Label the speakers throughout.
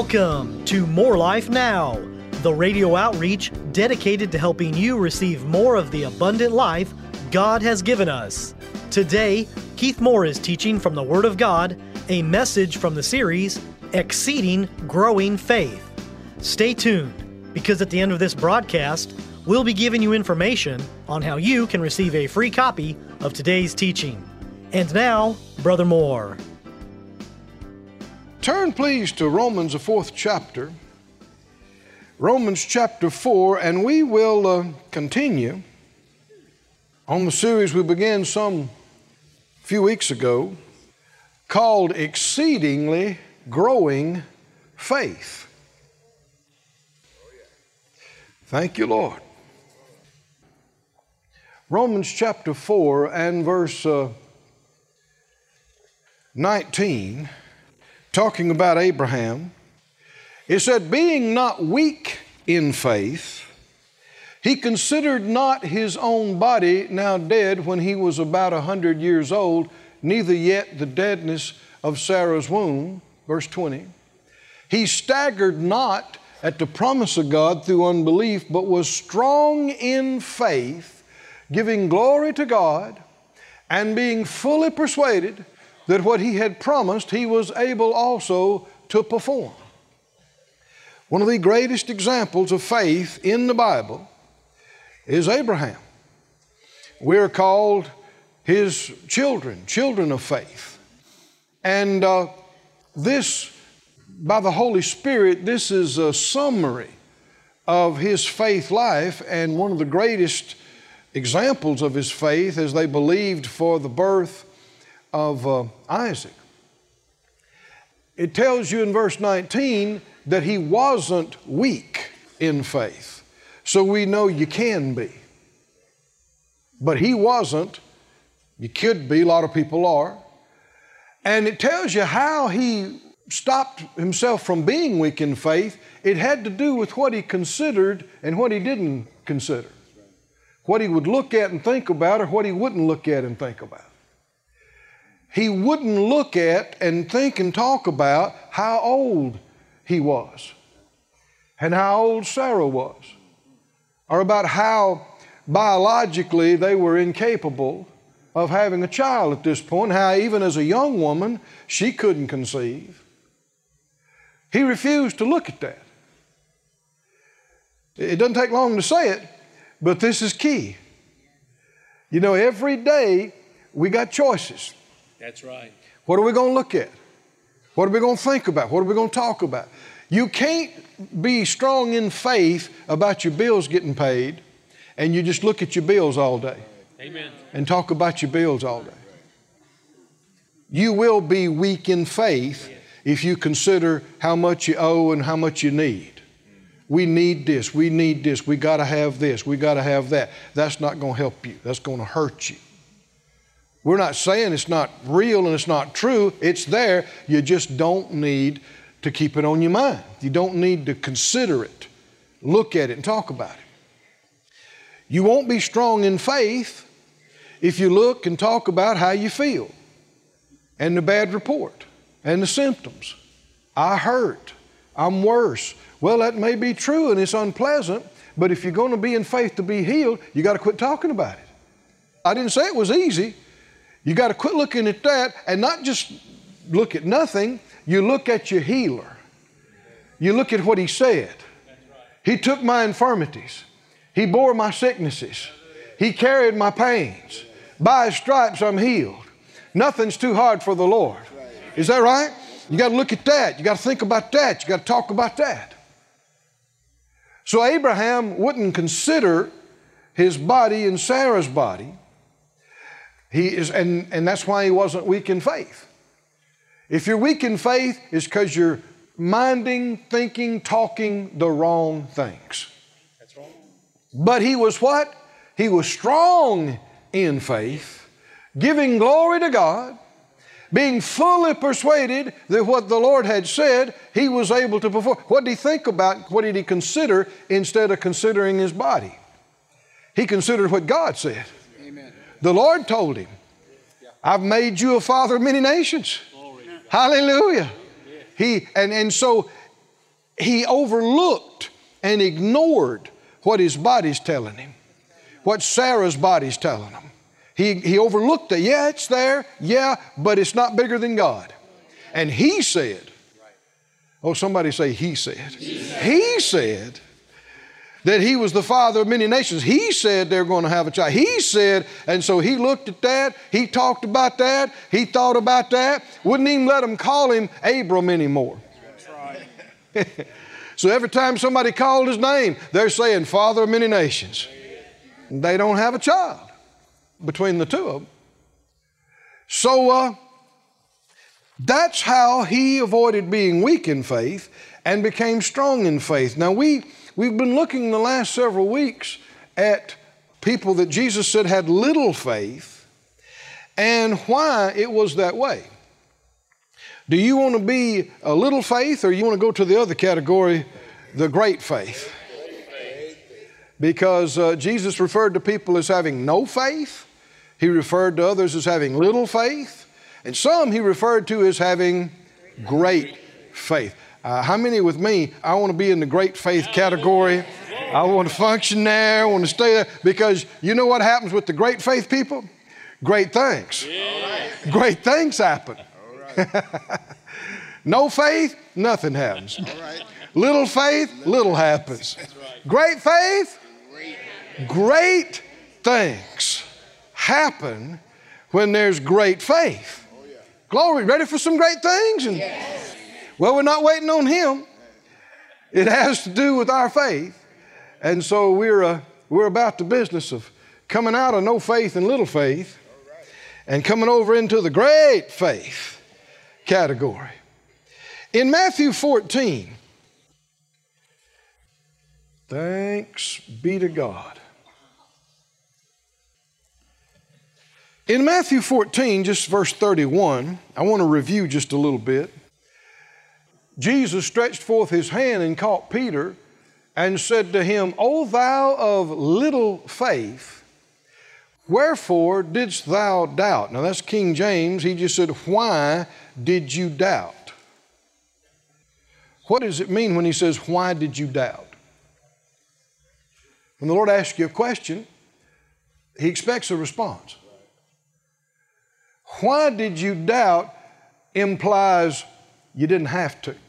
Speaker 1: Welcome to More Life Now, the radio outreach dedicated to helping you receive more of the abundant life God has given us. Today, Keith Moore is teaching from the Word of God, a message from the series, Exceeding Growing Faith. Stay tuned, because at the end of this broadcast, we'll be giving you information on how you can receive a free copy of today's teaching. And now, Brother Moore.
Speaker 2: Turn please to Romans, the 4th chapter. Romans chapter 4, and we will continue on the series we began some few weeks ago called Exceedingly Growing Faith. Thank you, Lord. Romans chapter 4 and verse 19, talking about Abraham, it said, being not weak in faith, he considered not his own body now dead when he was about 100 years old, neither yet the deadness of Sarah's womb. Verse 20. He staggered not at the promise of God through unbelief, but was strong in faith, giving glory to God, and being fully persuaded that what he had promised, he was able also to perform. One of the greatest examples of faith in the Bible is Abraham. We're called his children of faith. And this, by the Holy Spirit, this is a summary of his faith life, and one of the greatest examples of his faith as they believed for the birth of Isaac. It tells you in verse 19 that he wasn't weak in faith. So we know you can be. But he wasn't. You could be. A lot of people are. And it tells you how he stopped himself from being weak in faith. It had to do with what he considered and what he didn't consider. What he would look at and think about, or what he wouldn't look at and think about. He wouldn't look at and think and talk about how old he was and how old Sarah was, or about how biologically they were incapable of having a child at this point, how even as a young woman she couldn't conceive. He refused to look at that. It doesn't take long to say it, but this is key. You know, every day we got choices.
Speaker 3: That's right.
Speaker 2: What are we going to look at? What are we going to think about? What are we going to talk about? You can't be strong in faith about your bills getting paid and you just look at your bills all day.
Speaker 3: Amen.
Speaker 2: And talk about your bills all day. You will be weak in faith if you consider how much you owe and how much you need. We need this, we need this, we got to have this, we got to have that. That's not going to help you. That's going to hurt you. We're not saying it's not real and it's not true. It's there. You just don't need to keep it on your mind. You don't need to consider it, look at it, and talk about it. You won't be strong in faith if you look and talk about how you feel and the bad report and the symptoms. I hurt. I'm worse. Well, that may be true and it's unpleasant, but if you're going to be in faith to be healed, you got to quit talking about it. I didn't say it was easy. You got to quit looking at that and not just look at nothing. You look at your healer. You look at what he said. He took my infirmities. He bore my sicknesses. He carried my pains. By his stripes I'm healed. Nothing's too hard for the Lord. Is that right? You got to look at that. You got to think about that. You got to talk about that. So Abraham wouldn't consider his body and Sarah's body. And that's why he wasn't weak in faith. If you're weak in faith, it's because you're minding, thinking, talking the wrong things.
Speaker 3: That's wrong.
Speaker 2: But he was what? He was strong in faith, giving glory to God, being fully persuaded that what the Lord had said, he was able to perform. What did he think about? What did he consider instead of considering his body? He considered what God said.
Speaker 3: Amen.
Speaker 2: The Lord told him, I've made you a father of many nations. Hallelujah. And so he overlooked and ignored what his body's telling him, what Sarah's body's telling him. He overlooked it. Yeah, it's there. Yeah, but it's not bigger than God. And he said, oh, somebody say he said. He said that he was the father of many nations. He said they're going to have a child. He said, and so he looked at that. He talked about that. He thought about that. Wouldn't even let them call him Abram anymore. That's right. So every time somebody called his name, they're saying father of many nations. They don't have a child between the two of them. So that's how he avoided being weak in faith and became strong in faith. Now we've been looking the last several weeks at people that Jesus said had little faith and why it was that way. Do you want to be a little faith, or you want to go to the other category, the great faith? Because Jesus referred to people as having no faith. He referred to others as having little faith. And some he referred to as having great faith. How many with me, I want to be in the great faith category. I want to function there. I want to stay there. Because you know what happens with the great faith people? Great things. Great things happen. No faith, nothing happens. Little faith, little happens. Great faith, great things happen when there's great faith. Glory, ready for some great things? And, well, we're not waiting on him. It has to do with our faith. And so we're about the business of coming out of no faith and little faith and coming over into the great faith category. In Matthew 14, thanks be to God. In Matthew 14, just verse 31, I want to review just a little bit. Jesus stretched forth his hand and caught Peter and said to him, O thou of little faith, wherefore didst thou doubt? Now that's King James. He just said, why did you doubt? What does it mean when he says, why did you doubt? When the Lord asks you a question, he expects a response. Why did you doubt implies you didn't have to.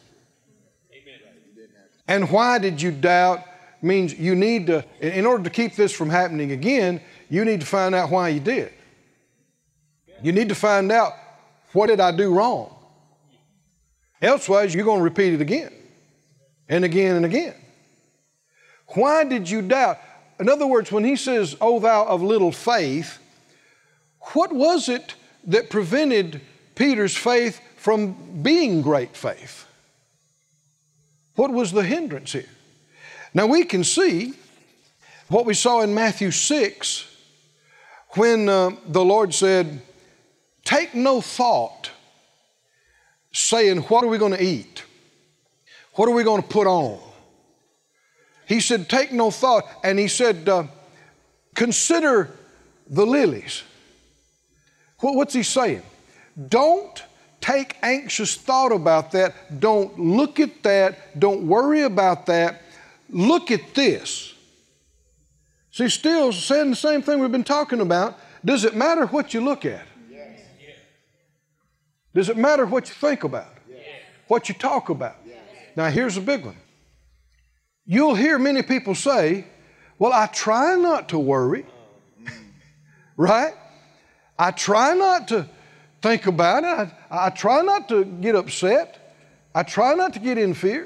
Speaker 2: And why did you doubt means you need to, in order to keep this from happening again, you need to find out why you did. You need to find out, what did I do wrong? Elsewise, you're going to repeat it again and again and again. Why did you doubt? In other words, when he says, O thou of little faith, what was it that prevented Peter's faith from being great faith? What was the hindrance here? Now we can see what we saw in Matthew 6 when the Lord said, take no thought saying, what are we going to eat? What are we going to put on? He said, take no thought. And he said, consider the lilies. What's he saying? Don't take anxious thought about that. Don't look at that. Don't worry about that. Look at this. See, still saying the same thing we've been talking about. Does it matter what you look at? Yes. Does it matter what you think about? Yes. What you talk about? Yes. Now here's a big one. You'll hear many people say, well, I try not to worry. Right? I try not to think about it. I try not to get upset. I try not to get in fear.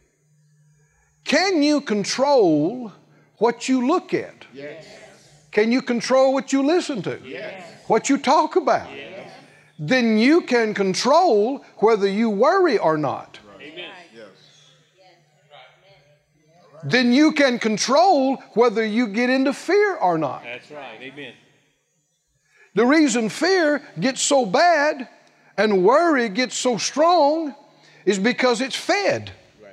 Speaker 2: Can you control what you look at? Yes. Can you control what you listen to? Yes. What you talk about? Yes. Then you can control whether you worry or not.
Speaker 3: Amen. Yes.
Speaker 2: Then you can control whether you get into fear or not.
Speaker 3: That's right. Amen.
Speaker 2: The reason fear gets so bad and worry gets so strong is because it's fed. Right.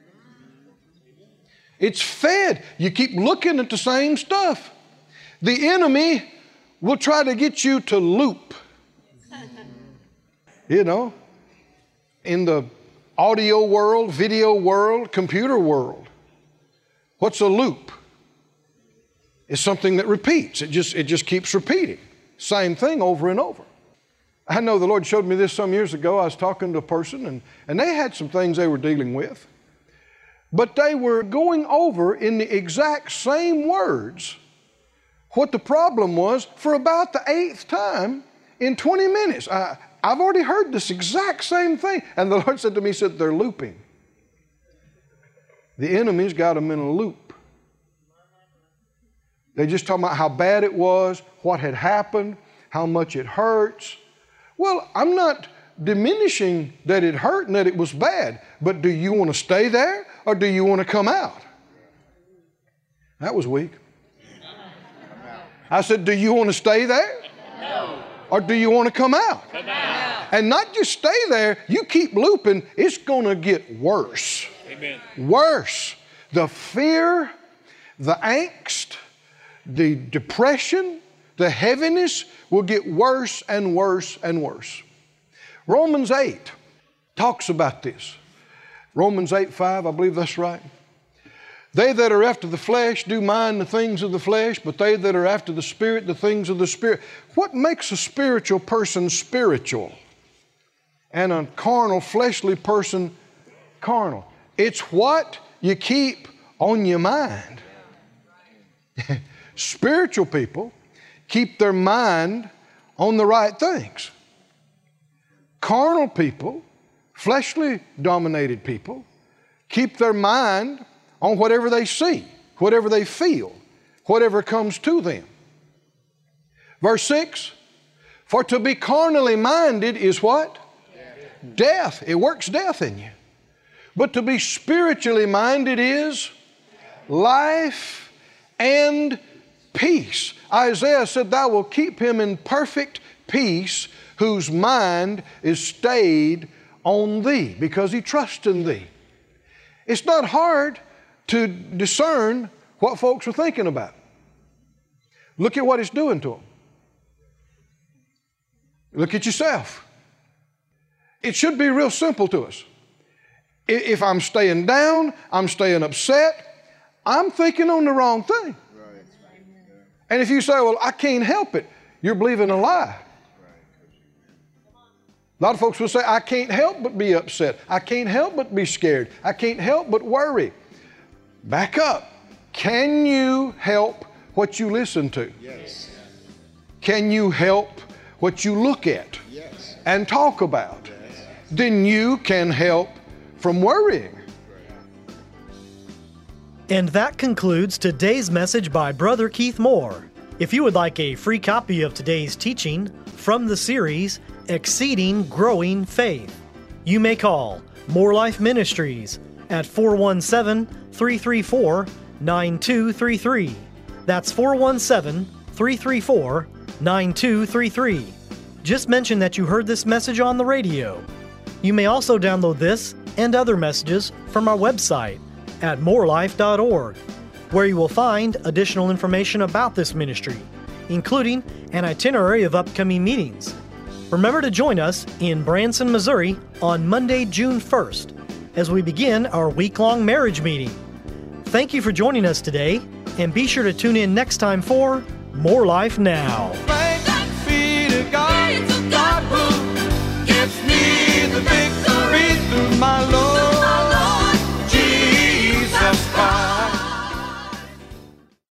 Speaker 2: It's fed. You keep looking at the same stuff. The enemy will try to get you to loop. You know, in the audio world, video world, computer world. What's a loop? It's something that repeats. It just keeps repeating. Same thing over and over. I know the Lord showed me this some years ago. I was talking to a person, and they had some things they were dealing with. But they were going over in the exact same words what the problem was for about the 8th time in 20 minutes. I've already heard this exact same thing. And the Lord said to me, he said, they're looping. The enemy's got them in a loop. They're just talking about how bad it was, what had happened, how much it hurts. Well, I'm not diminishing that it hurt and that it was bad, but do you want to stay there or do you want to come out? That was weak. I said, do you want to stay there? No. Or do you want to come out? Come out. And not just stay there, you keep looping, it's going to get worse.
Speaker 3: Amen.
Speaker 2: Worse. The fear, the angst, the depression, the heaviness will get worse and worse and worse. Romans 8 talks about this. Romans 8:5, I believe that's right. They that are after the flesh do mind the things of the flesh, but they that are after the Spirit, the things of the Spirit. What makes a spiritual person spiritual and a carnal, fleshly person carnal? It's what you keep on your mind. Spiritual people keep their mind on the right things. Carnal people, fleshly dominated people, keep their mind on whatever they see, whatever they feel, whatever comes to them. Verse 6, for to be carnally minded is what? Death. It works death in you. But to be spiritually minded is life and peace. Isaiah said, thou wilt keep him in perfect peace whose mind is stayed on thee, because he trusts in thee. It's not hard to discern what folks are thinking about. Look at what it's doing to them. Look at yourself. It should be real simple to us. If I'm staying down, I'm staying upset, I'm thinking on the wrong thing. And if you say, well, I can't help it, you're believing a lie. A lot of folks will say, I can't help but be upset. I can't help but be scared. I can't help but worry. Back up. Can you help what you listen to? Yes. Can you help what you look at? Yes. And talk about? Yes. Then you can help from worrying.
Speaker 1: And that concludes today's message by Brother Keith Moore. If you would like a free copy of today's teaching from the series, Exceeding Growing Faith, you may call More Life Ministries at 417-334-9233. That's 417-334-9233. Just mention that you heard this message on the radio. You may also download this and other messages from our website at morelife.org, where you will find additional information about this ministry, including an itinerary of upcoming meetings. Remember to join us in Branson, Missouri on Monday, June 1st, as we begin our week-long marriage meeting. Thank you for joining us today, and be sure to tune in next time for More Life Now.